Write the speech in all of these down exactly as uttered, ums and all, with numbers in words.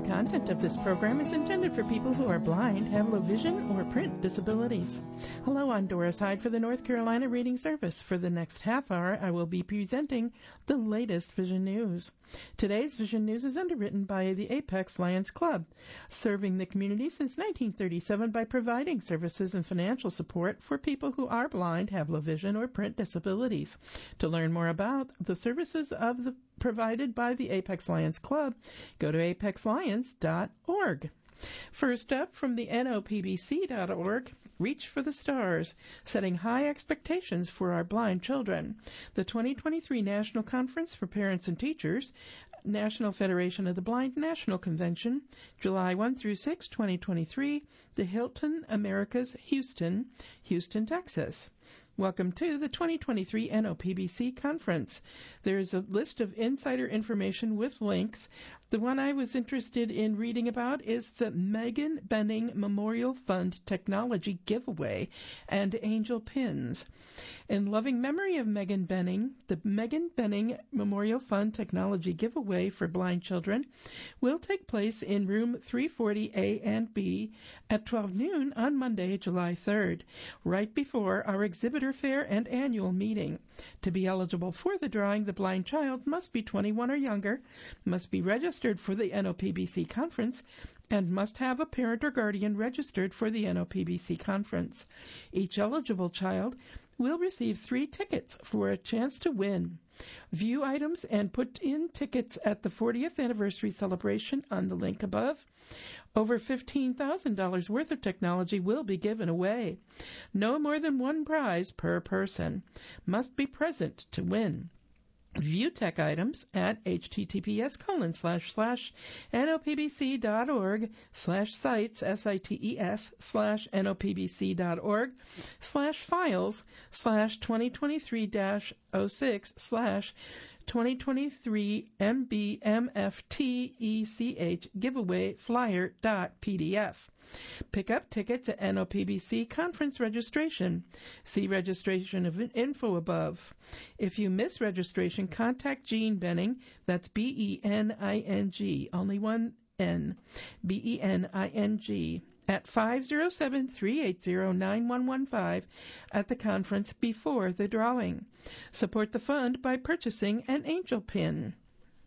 content of this program is intended for people who are blind, have low vision, or print disabilities. Hello, I'm Doris Hyde for the North Carolina Reading Service. For the next half hour, I will be presenting the latest Vision News. Today's Vision News is underwritten by the Apex Lions Club, serving the community since nineteen thirty-seven by providing services and financial support for people who are blind, have low vision, or print disabilities. To learn more about the services of the provided by the Apex Lions Club, go to apex lions dot org. First up, from the N O P B C dot org, Reach for the Stars, setting high expectations for our blind children. The twenty twenty-three National Conference for Parents and Teachers, National Federation of the Blind National Convention, July first through sixth, twenty twenty-three, the Hilton Americas, Houston, Houston, Texas. Welcome to the twenty twenty-three N O P B C Conference. There is a list of insider information with links. The one I was interested in reading about is the Megan Benning Memorial Fund Technology Giveaway and Angel Pins. In loving memory of Megan Benning, the Megan Benning Memorial Fund Technology Giveaway for blind children will take place in room three forty A and B at twelve noon on Monday, July third, right before our exhibitor fair and annual meeting. To be eligible for the drawing, the blind child must be twenty-one or younger, must be registered for the N O P B C conference, and must have a parent or guardian registered for the N O P B C conference. Each eligible child will receive three tickets for a chance to win. View items and put in tickets at the fortieth anniversary celebration on the link above. Over fifteen thousand dollars worth of technology will be given away. No more than one prize per person. Must be present to win. View tech items at https colon slash slash nopbc.org slash sites, S-I-T-E-S, slash nopbc.org slash files slash 2023-06 slash 2023 MBMFTECH giveaway flyer dot P D F. Pick up tickets at N O P B C conference registration. See registration info above. If you miss registration, contact Jean Benning, that's B E N I N G, only one N, B E N I N G, at five oh seven, three eight zero, nine one one five at the conference before the drawing. Support the fund by purchasing an angel pin.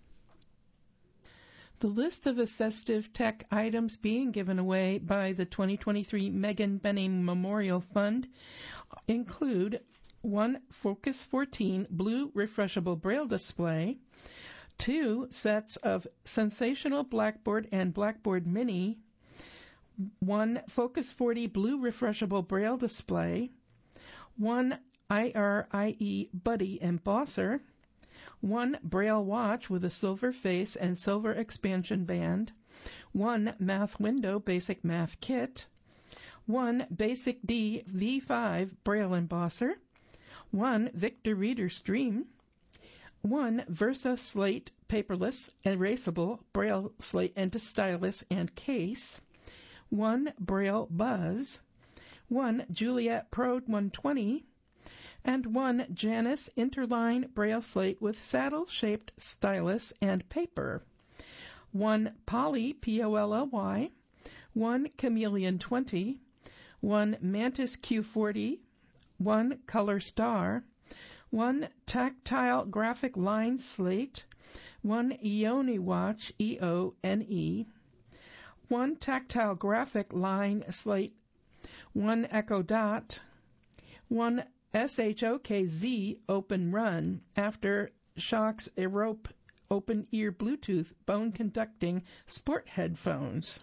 The list of assistive tech items being given away by the twenty twenty-three Megan Benning Memorial Fund include one Focus fourteen blue refreshable braille display, two sets of Sensational Blackboard and Blackboard Mini, one Focus forty blue refreshable braille display, one I R I E Buddy embosser, one Braille watch with a silver face and silver expansion band, one Math Window Basic Math Kit, one Basic D V five Braille embosser, one Victor Reader Stream, one Versa Slate paperless erasable Braille slate and stylus and case, one Braille Buzz, one Juliet Pro one twenty, and one Janus Interline Braille Slate with saddle-shaped stylus and paper, one Poly, P O L L Y, one Chameleon twenty, one Mantis Q forty, one Color Star, one Tactile Graphic Line Slate, one Eone Watch, E O N E, one Tactile Graphic Line Slate, one Echo Dot, one S H O K Z Open Run After Shocks Erope Open Ear Bluetooth Bone Conducting Sport Headphones.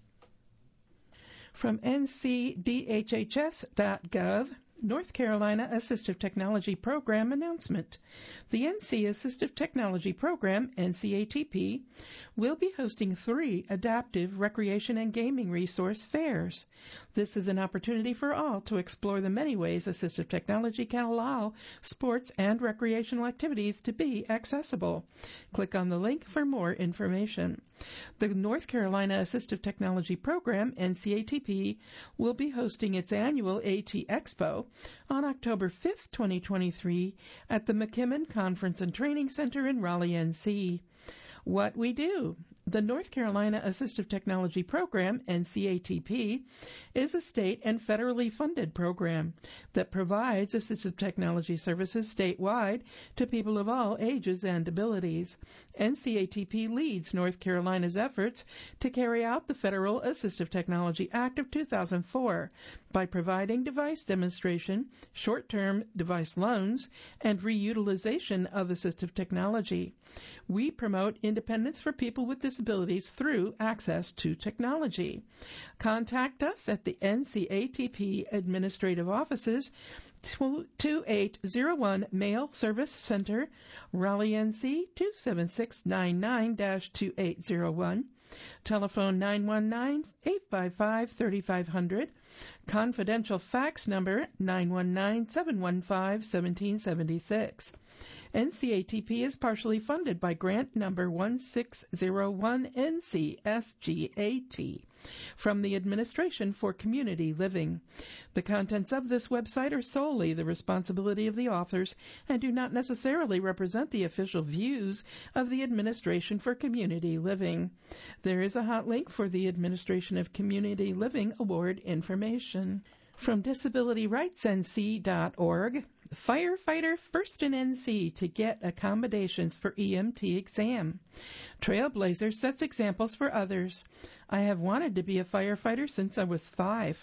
From N C D H H S dot gov, North Carolina Assistive Technology Program announcement. The N C Assistive Technology Program, N C A T P, will be hosting three adaptive recreation and gaming resource fairs. This is an opportunity for all to explore the many ways assistive technology can allow sports and recreational activities to be accessible. Click on the link for more information. The North Carolina Assistive Technology Program, N C A T P, will be hosting its annual AT Expo on October fifth, twenty twenty-three at the McKimmon Conference and Training Center in Raleigh, N C. What we do. The North Carolina Assistive Technology Program, N C A T P, is a state and federally funded program that provides assistive technology services statewide to people of all ages and abilities. N C A T P leads North Carolina's efforts to carry out the Federal Assistive Technology Act of two thousand four by providing device demonstration, short-term device loans, and reutilization of assistive technology. We promote independence for people with disabilities through access to technology. Contact us at the N C A T P administrative offices, two eight zero one Mail Service Center, Raleigh, N C two seven six nine nine dash two eight zero one. Telephone nine one nine, eight five five, three five zero zero. Confidential fax number nine one nine, seven one five, one seven seven six. N C A T P is partially funded by grant number one six zero one N C S G A T from the Administration for Community Living. The contents of this website are solely the responsibility of the authors and do not necessarily represent the official views of the Administration for Community Living. There is a hot link for the Administration of Community Living Award information. From disability rights N C dot org, firefighter first in N C to get accommodations for E M T exam. Trailblazer sets examples for others. I have wanted to be a firefighter since I was five.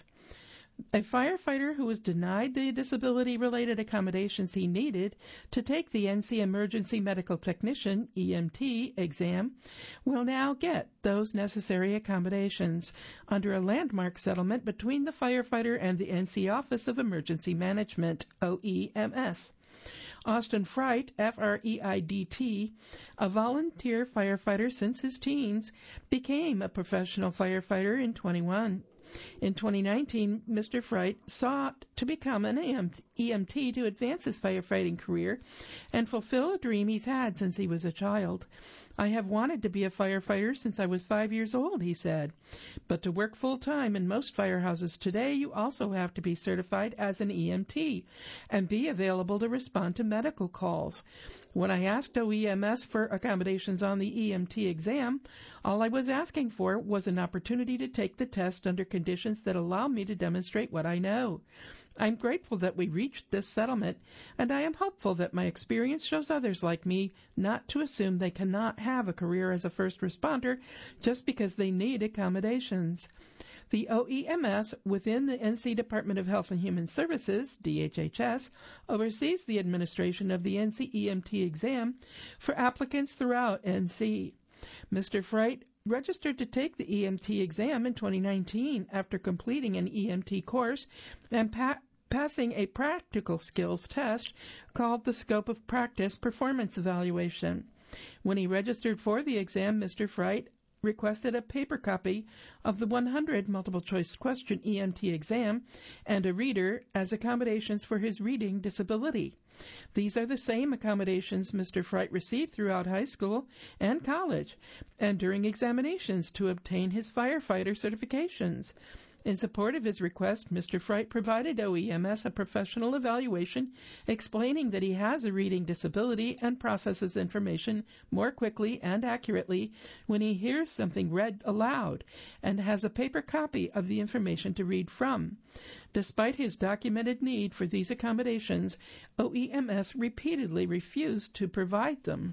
A firefighter who was denied the disability-related accommodations he needed to take the N C Emergency Medical Technician, E M T, exam will now get those necessary accommodations under a landmark settlement between the firefighter and the N C Office of Emergency Management, O E M S. Austin Freit, F R E I D T, a volunteer firefighter since his teens, became a professional firefighter in twenty-one. In twenty nineteen, Mister Freit sought to become an E M T to advance his firefighting career and fulfill a dream he's had since he was a child. I have wanted to be a firefighter since I was five years old, he said. But to work full-time in most firehouses today, you also have to be certified as an E M T and be available to respond to medical calls. When I asked O E M S for accommodations on the E M T exam, all I was asking for was an opportunity to take the test under conditions that allow me to demonstrate what I know. I'm grateful that we reached this settlement, and I am hopeful that my experience shows others like me not to assume they cannot have a career as a first responder just because they need accommodations. The O E M S within the N C Department of Health and Human Services, D H H S, oversees the administration of the N C E M T exam for applicants throughout N C. Mister Freit registered to take the E M T exam in twenty nineteen after completing an E M T course and pa- passing a practical skills test called the Scope of Practice Performance Evaluation. When he registered for the exam, Mister Freit requested a paper copy of the one hundred multiple-choice question E M T exam and a reader as accommodations for his reading disability. These are the same accommodations Mister Freit received throughout high school and college and during examinations to obtain his firefighter certifications. In support of his request, Mister Freit provided O E M S a professional evaluation explaining that he has a reading disability and processes information more quickly and accurately when he hears something read aloud and has a paper copy of the information to read from. Despite his documented need for these accommodations, O E M S repeatedly refused to provide them.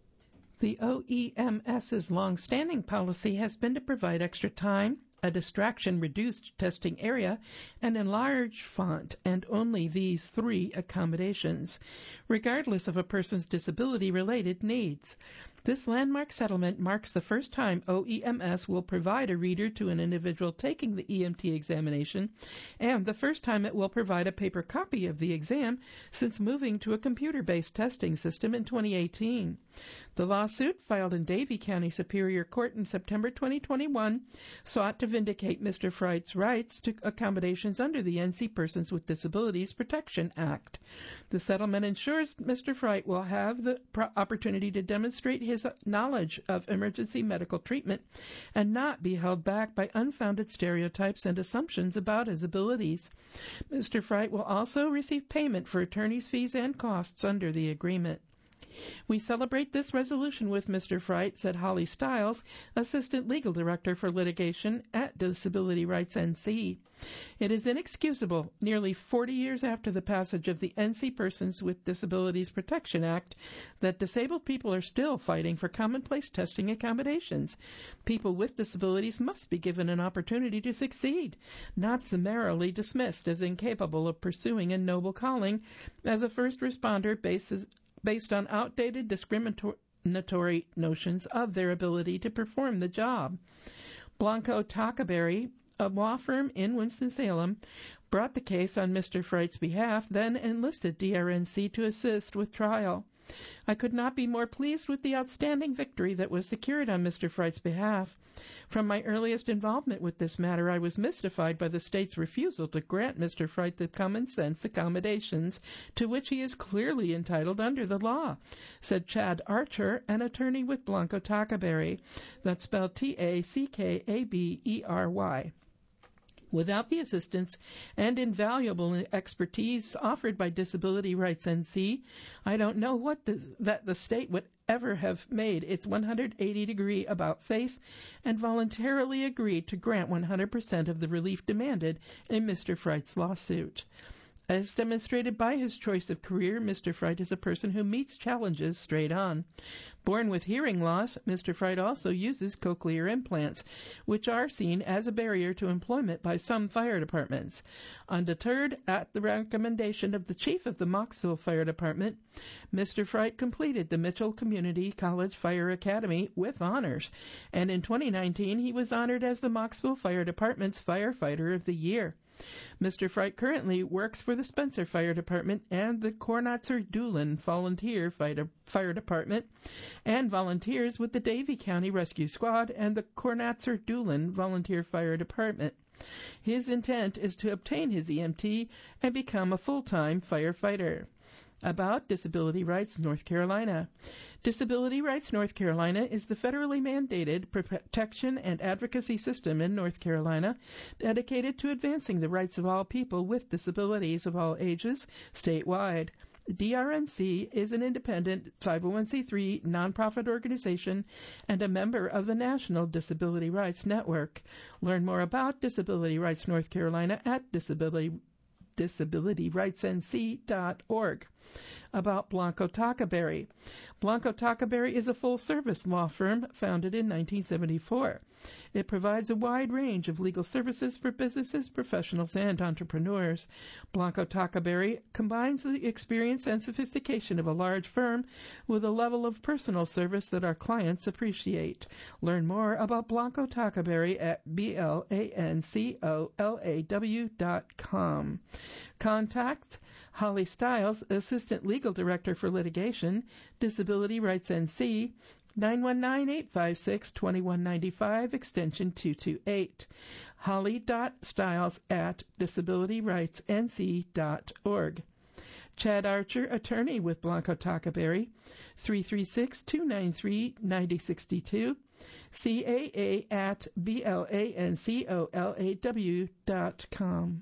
The O E M S's long-standing policy has been to provide extra time, a distraction-reduced testing area, and enlarged font, and only these three accommodations, regardless of a person's disability-related needs. This landmark settlement marks the first time O E M S will provide a reader to an individual taking the E M T examination, and the first time it will provide a paper copy of the exam since moving to a computer-based testing system in twenty eighteen. The lawsuit, filed in Davie County Superior Court in September twenty twenty-one, sought to vindicate Mister Freit's rights to accommodations under the N C Persons with Disabilities Protection Act. The settlement ensures Mister Freit will have the pro- opportunity to demonstrate his knowledge of emergency medical treatment and not be held back by unfounded stereotypes and assumptions about his abilities. Mister Freit will also receive payment for attorney's fees and costs under the agreement. We celebrate this resolution with Mister Fright, said Holly Stiles, Assistant Legal Director for Litigation at Disability Rights N C. It is inexcusable, nearly forty years after the passage of the N C Persons with Disabilities Protection Act, that disabled people are still fighting for commonplace testing accommodations. People with disabilities must be given an opportunity to succeed, not summarily dismissed as incapable of pursuing a noble calling as a first responder basis based on outdated discriminatory notions of their ability to perform the job. Blanco Tackaberry, a law firm in Winston-Salem, brought the case on Mister Fright's behalf, then enlisted D R N C to assist with trial. I could not be more pleased with the outstanding victory that was secured on Mister Fright's behalf. From my earliest involvement with this matter, I was mystified by the state's refusal to grant Mister Fright the common sense accommodations to which he is clearly entitled under the law, said Chad Archer, an attorney with Blanco Tackaberry. That's spelled T A C K A B E R Y. Without the assistance and invaluable expertise offered by Disability Rights N C, I don't know what the, that the state would ever have made its one hundred eighty degree about face and voluntarily agreed to grant one hundred percent of the relief demanded in Mister Fright's lawsuit. As demonstrated by his choice of career, Mister Fright is a person who meets challenges straight on. Born with hearing loss, Mister Fright also uses cochlear implants, which are seen as a barrier to employment by some fire departments. Undeterred, at the recommendation of the chief of the Mocksville Fire Department, Mister Fright completed the Mitchell Community College Fire Academy with honors, and in twenty nineteen he was honored as the Mocksville Fire Department's Firefighter of the Year. Mister Fright currently works for the Spencer Fire Department and the Cornatzer-Doolin Volunteer Fire Department, and volunteers with the Davie County Rescue Squad and the Cornatzer-Doolin Volunteer Fire Department. His intent is to obtain his E M T and become a full-time firefighter. About Disability Rights North Carolina. Disability Rights North Carolina is the federally mandated protection and advocacy system in North Carolina dedicated to advancing the rights of all people with disabilities of all ages statewide. D R N C is an independent five oh one c three nonprofit organization and a member of the National Disability Rights Network. Learn more about Disability Rights North Carolina at disability disability rights n c dot org. About Blanco Tackaberry. Blanco Tackaberry is a full-service law firm founded in nineteen seventy-four. It provides a wide range of legal services for businesses, professionals, and entrepreneurs. Blanco Tackaberry combines the experience and sophistication of a large firm with a level of personal service that our clients appreciate. Learn more about Blanco Tackaberry at B L A N C O L A W dot com. Contact Holly Stiles, Assistant Legal Director for Litigation, Disability Rights N C, nine one nine, eight five six, two one nine five, extension two two eight. Holly.Stiles at disability rights n c dot org. Chad Archer, attorney with Blanco Tackaberry, three three six, two nine three, nine oh six two, C A A at B L A N C O L A W dot com.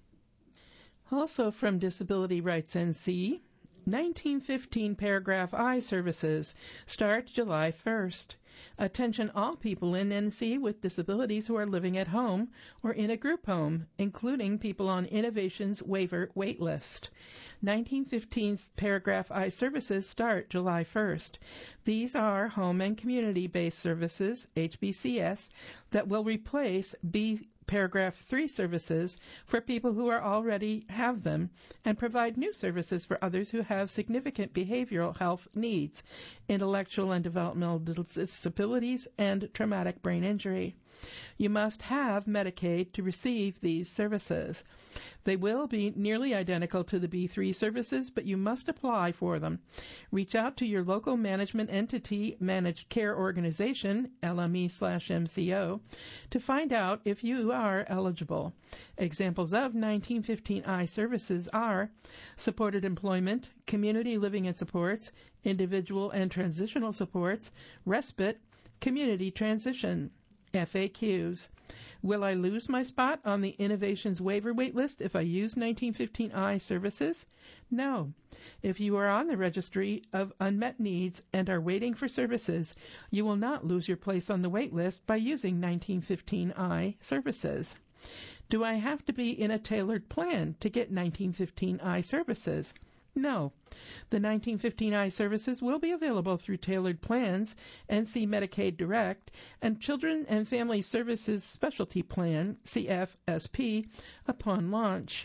Also from Disability Rights N C, nineteen fifteen Paragraph I services start July first. Attention all people in N C with disabilities who are living at home or in a group home, including people on Innovation's waiver waitlist. nineteen fifteen's Paragraph I services start July first. These are home and community-based services, H B C S, that will replace B Paragraph three services for people who are already have them and provide new services for others who have significant behavioral health needs, intellectual and developmental disabilities, and traumatic brain injury. You must have Medicaid to receive these services. They will be nearly identical to the B three services, but you must apply for them. Reach out to your local management entity, managed care organization, L M E slash M C O, to find out if you are eligible. Examples of nineteen fifteen I services are supported employment, community living and supports, individual and transitional supports, respite, community transition. F A Qs. Will I lose my spot on the Innovations waiver wait list if I use nineteen fifteen I services? No. If you are on the Registry of Unmet Needs and are waiting for services, you will not lose your place on the wait list by using nineteen fifteen I services. Do I have to be in a tailored plan to get nineteen fifteen I services? No. The nineteen fifteen I services will be available through tailored plans, N C Medicaid Direct, and Children and Family Services Specialty Plan, C F S P, upon launch.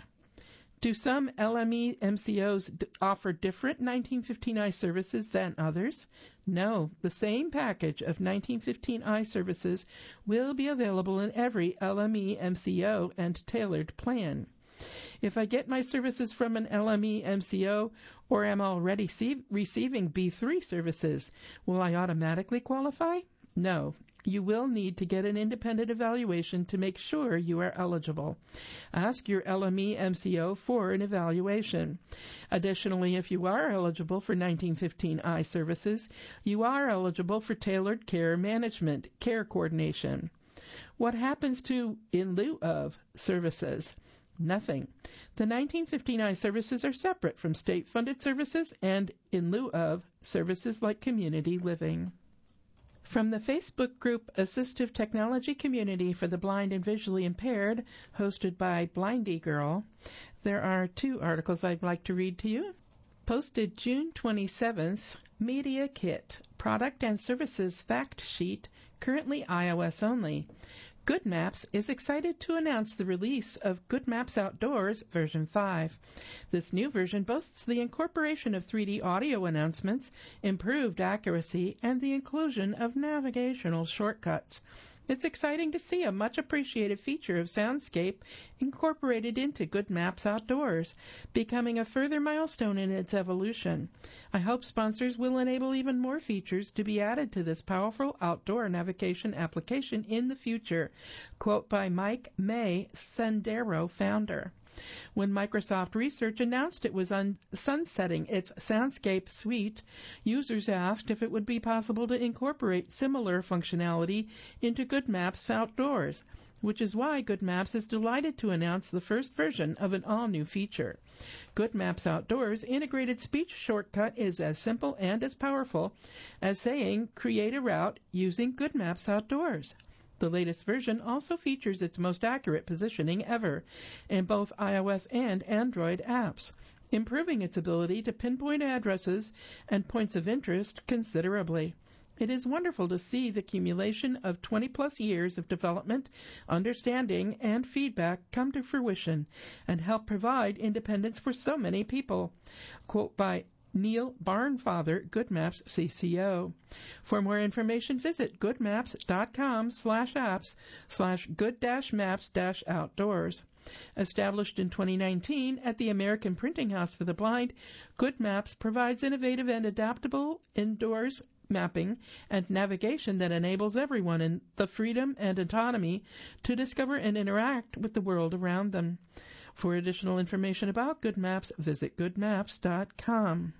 Do some L M E M C Os d- offer different nineteen fifteen I services than others? No. The same package of nineteen fifteen I services will be available in every L M E M C O and tailored plan. If I get my services from an L M E M C O or am already see- receiving B three services, will I automatically qualify? No. You will need to get an independent evaluation to make sure you are eligible. Ask your L M E M C O for an evaluation. Additionally, if you are eligible for nineteen fifteen I services, you are eligible for tailored care management, care coordination. What happens to in lieu of services? Nothing. The nineteen fifteen I services are separate from state-funded services and, in lieu of, services like community living. From the Facebook group Assistive Technology Community for the Blind and Visually Impaired, hosted by Blindy Girl, there are two articles I'd like to read to you. Posted June twenty-seventh, Media Kit, Product and Services Fact Sheet, currently iOS only. Good Maps is excited to announce the release of Good Maps Outdoors version five. This new version boasts the incorporation of three D audio announcements, improved accuracy, and the inclusion of navigational shortcuts. It's exciting to see a much-appreciated feature of Soundscape incorporated into Good Maps Outdoors, becoming a further milestone in its evolution. I hope sponsors will enable even more features to be added to this powerful outdoor navigation application in the future. Quote by Mike May, Sendero founder. When Microsoft Research announced it was un- sunsetting its Soundscape suite, users asked if it would be possible to incorporate similar functionality into Good Maps Outdoors, which is why Good Maps is delighted to announce the first version of an all-new feature. Good Maps Outdoors integrated speech shortcut is as simple and as powerful as saying, create a route using Good Maps Outdoors. The latest version also features its most accurate positioning ever in both iOS and Android apps, improving its ability to pinpoint addresses and points of interest considerably. It is wonderful to see the accumulation of twenty-plus years of development, understanding, and feedback come to fruition and help provide independence for so many people. Quote by Neil Barnfather, Good Maps C C O. For more information, visit goodmaps.com slash apps slash good dash maps dash outdoors. Established in twenty nineteen at the American Printing House for the Blind, Good Maps provides innovative and adaptable indoors mapping and navigation that enables everyone in the freedom and autonomy to discover and interact with the world around them. For additional information about Good Maps, visit good maps dot com.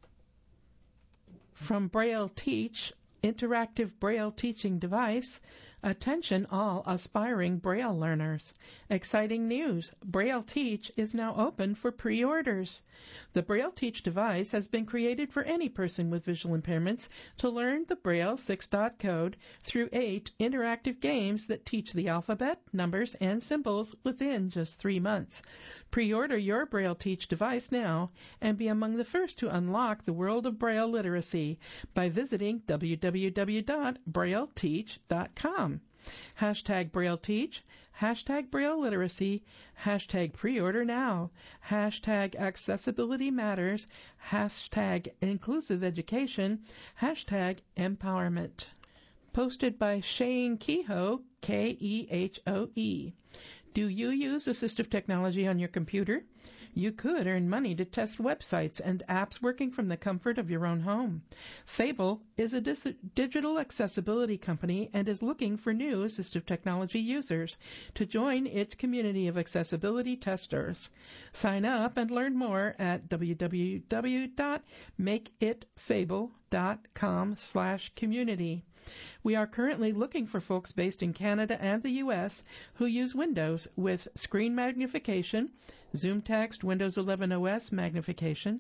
From Braille Teach, interactive Braille teaching device. Attention all aspiring Braille learners. Exciting news! Braille Teach is now open for pre-orders. The Braille Teach device has been created for any person with visual impairments to learn the Braille six-dot code through eight interactive games that teach the alphabet, numbers, and symbols within just three months. Pre-order your Braille Teach device now and be among the first to unlock the world of Braille literacy by visiting w w w dot braille teach dot com. Hashtag Braille Teach, hashtag Braille Literacy, hashtag Pre-Order Now, hashtag Accessibility Matters, hashtag Inclusive Education, hashtag Empowerment. Posted by Shane Kehoe, K E H O E. Do you use assistive technology on your computer? You could earn money to test websites and apps working from the comfort of your own home. Fable is a dis- digital accessibility company and is looking for new assistive technology users to join its community of accessibility testers. Sign up and learn more at w w w dot make it fable com slash community. We are currently looking for folks based in Canada and the U S who use Windows with screen magnification, Zoom Text, Windows eleven O S magnification,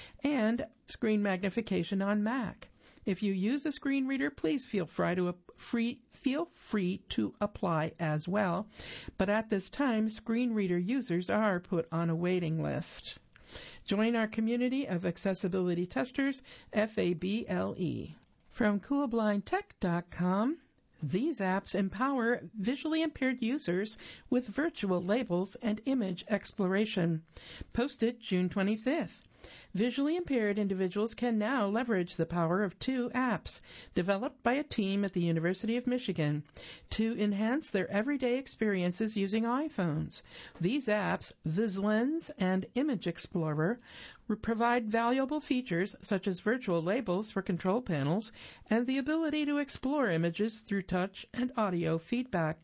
and screen magnification on Mac. If you use a screen reader, please feel free to free feel free to apply as well. But at this time, screen reader users are put on a waiting list. Join our community of accessibility testers, F A B L E. From cool blind tech dot com, these apps empower visually impaired users with virtual labels and image exploration. Posted June twenty-fifth. Visually impaired individuals can now leverage the power of two apps developed by a team at the University of Michigan to enhance their everyday experiences using iPhones. These apps, VisLens and Image Explorer, provide valuable features such as virtual labels for control panels and the ability to explore images through touch and audio feedback.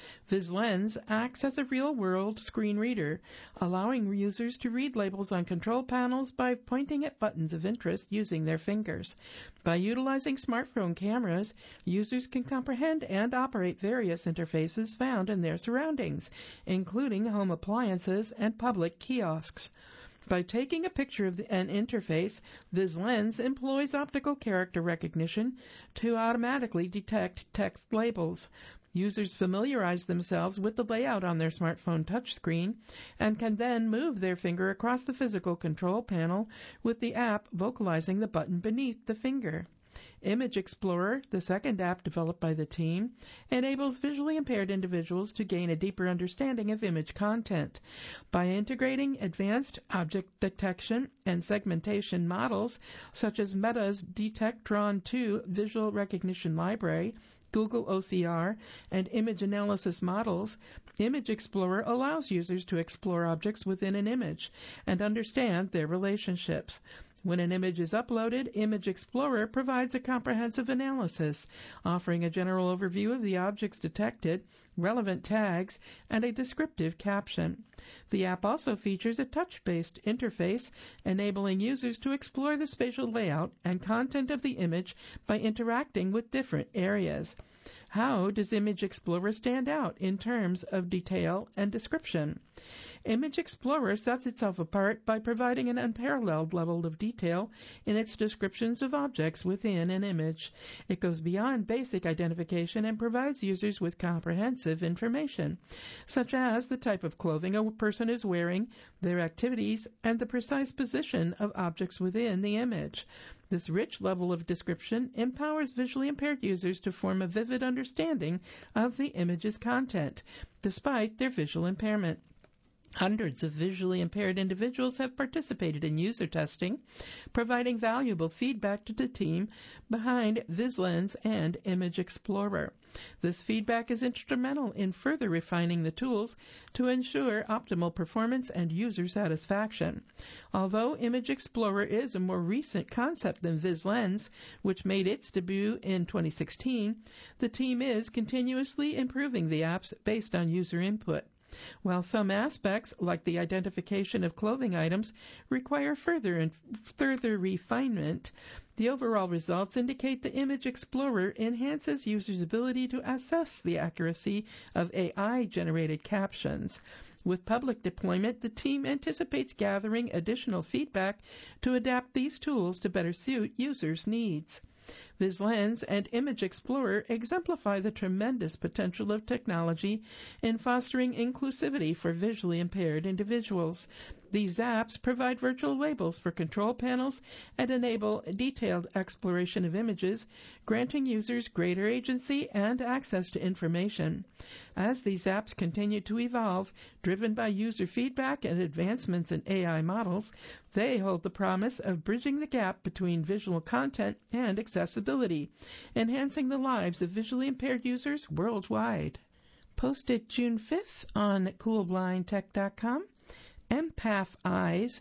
VisLens acts as a real-world screen reader, allowing users to read labels on control panels by pointing at buttons of interest using their fingers. By utilizing smartphone cameras, users can comprehend and operate various interfaces found in their surroundings, including home appliances and public kiosks. By taking a picture of an interface, VisLens employs optical character recognition to automatically detect text labels. Users familiarize themselves with the layout on their smartphone touchscreen and can then move their finger across the physical control panel with the app vocalizing the button beneath the finger. Image Explorer, the second app developed by the team, enables visually impaired individuals to gain a deeper understanding of image content. By integrating advanced object detection and segmentation models, such as Meta's Detectron two visual recognition library, Google O C R, and image analysis models, Image Explorer allows users to explore objects within an image and understand their relationships. When an image is uploaded, Image Explorer provides a comprehensive analysis, offering a general overview of the objects detected, relevant tags, and a descriptive caption. The app also features a touch-based interface, enabling users to explore the spatial layout and content of the image by interacting with different areas. How does Image Explorer stand out in terms of detail and description? Image Explorer sets itself apart by providing an unparalleled level of detail in its descriptions of objects within an image. It goes beyond basic identification and provides users with comprehensive information, such as the type of clothing a person is wearing, their activities, and the precise position of objects within the image. This rich level of description empowers visually impaired users to form a vivid understanding of the image's content, despite their visual impairment. Hundreds of visually impaired individuals have participated in user testing, providing valuable feedback to the team behind VisLens and Image Explorer. This feedback is instrumental in further refining the tools to ensure optimal performance and user satisfaction. Although Image Explorer is a more recent concept than VisLens, which made its debut in twenty sixteen, the team is continuously improving the apps based on user input. While some aspects, like the identification of clothing items, require further and further refinement, the overall results indicate the Image Explorer enhances users' ability to assess the accuracy of A I-generated captions. With public deployment, the team anticipates gathering additional feedback to adapt these tools to better suit users' needs. VisLens and Image Explorer exemplify the tremendous potential of technology in fostering inclusivity for visually impaired individuals. These apps provide virtual labels for control panels and enable detailed exploration of images, granting users greater agency and access to information. As these apps continue to evolve, driven by user feedback and advancements in A I models, they hold the promise of bridging the gap between visual content and accessibility, enhancing the lives of visually impaired users worldwide. Posted June fifth on cool blind tech dot com. Empath Eyes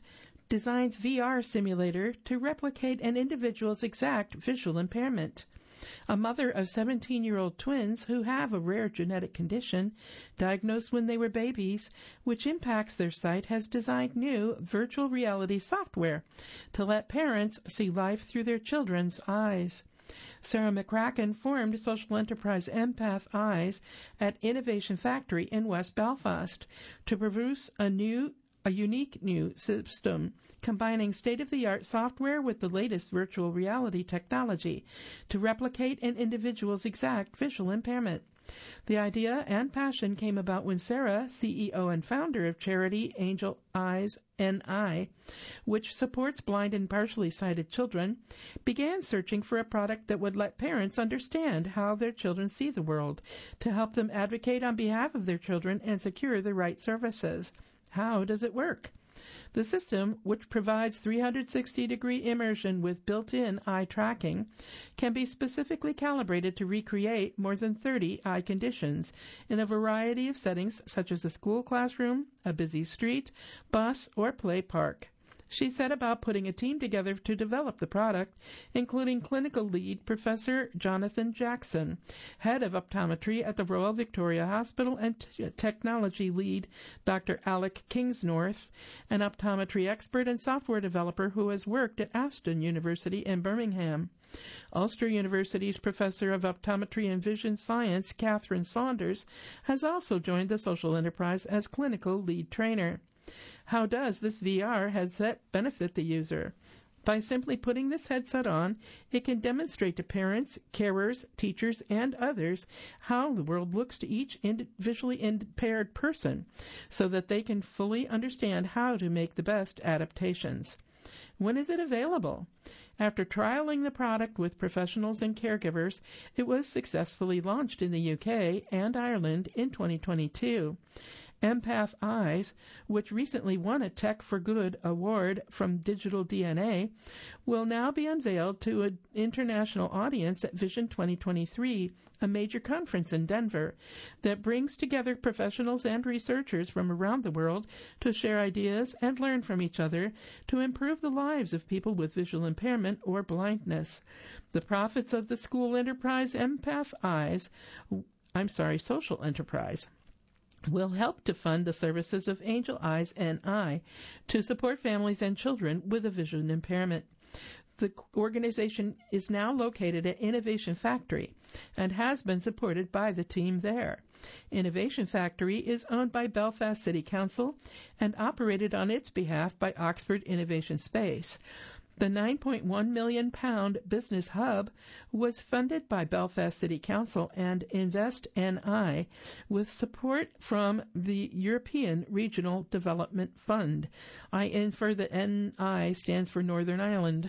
designs V R simulator to replicate an individual's exact visual impairment. A mother of seventeen-year-old twins who have a rare genetic condition diagnosed when they were babies, which impacts their sight, has designed new virtual reality software to let parents see life through their children's eyes. Sarah McCracken formed social enterprise Empath Eyes at Innovation Factory in West Belfast to produce a new a unique new system combining state-of-the-art software with the latest virtual reality technology to replicate an individual's exact visual impairment. The idea and passion came about when Sarah, C E O and founder of charity Angel Eyes N I, which supports blind and partially sighted children, began searching for a product that would let parents understand how their children see the world, to help them advocate on behalf of their children and secure the right services. How does it work? The system, which provides three hundred sixty degree immersion with built-in eye tracking, can be specifically calibrated to recreate more than thirty eye conditions in a variety of settings such as a school classroom, a busy street, bus, or play park. She set about putting a team together to develop the product, including clinical lead Professor Jonathan Jackson, head of optometry at the Royal Victoria Hospital, and t- technology lead Doctor Alec Kingsnorth, an optometry expert and software developer who has worked at Aston University in Birmingham. Ulster University's Professor of Optometry and Vision Science, Catherine Saunders, has also joined the social enterprise as clinical lead trainer. How does this V R headset benefit the user? By simply putting this headset on, it can demonstrate to parents, carers, teachers, and others how the world looks to each ind- visually impaired person so that they can fully understand how to make the best adaptations. When is it available? After trialing the product with professionals and caregivers, it was successfully launched in the U K and Ireland in twenty twenty-two. Empath Eyes, which recently won a Tech for Good award from Digital D N A, will now be unveiled to an international audience at Vision twenty twenty-three, a major conference in Denver that brings together professionals and researchers from around the world to share ideas and learn from each other to improve the lives of people with visual impairment or blindness. The profits of the school enterprise Empath Eyes, I'm sorry, social enterprise, will help to fund the services of Angel Eyes N I to support families and children with a vision impairment. The organization is now located at Innovation Factory and has been supported by the team there. Innovation Factory is owned by Belfast City Council and operated on its behalf by Oxford Innovation Space. The nine point one million pound business hub was funded by Belfast City Council and Invest N I with support from the European Regional Development Fund. I infer that N I stands for Northern Ireland.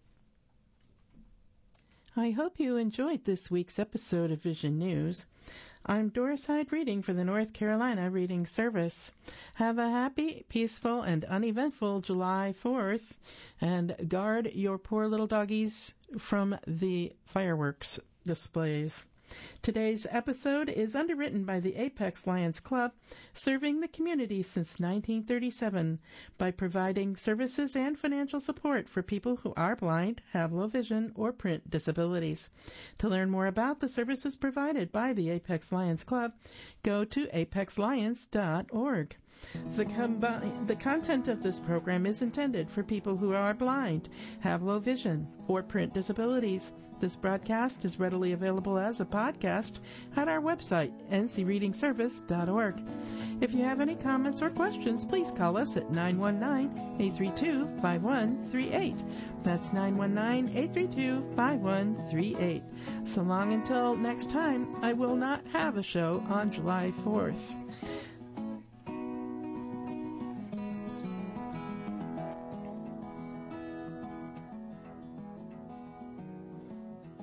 I hope you enjoyed this week's episode of Vision News. I'm Doris Hyde reading for the North Carolina Reading Service. Have a happy, peaceful, and uneventful July fourth, and guard your poor little doggies from the fireworks displays. Today's episode is underwritten by the Apex Lions Club, serving the community since nineteen thirty-seven by providing services and financial support for people who are blind, have low vision, or print disabilities. To learn more about the services provided by the Apex Lions Club, go to apex lions dot org. The, combi- the content of this program is intended for people who are blind, have low vision, or print disabilities. This broadcast is readily available as a podcast at our website, n c reading service dot org. If you have any comments or questions, please call us at nine one nine, eight three two, five one three eight. That's nine one nine, eight three two, five one three eight. So long until next time, I will not have a show on July fourth.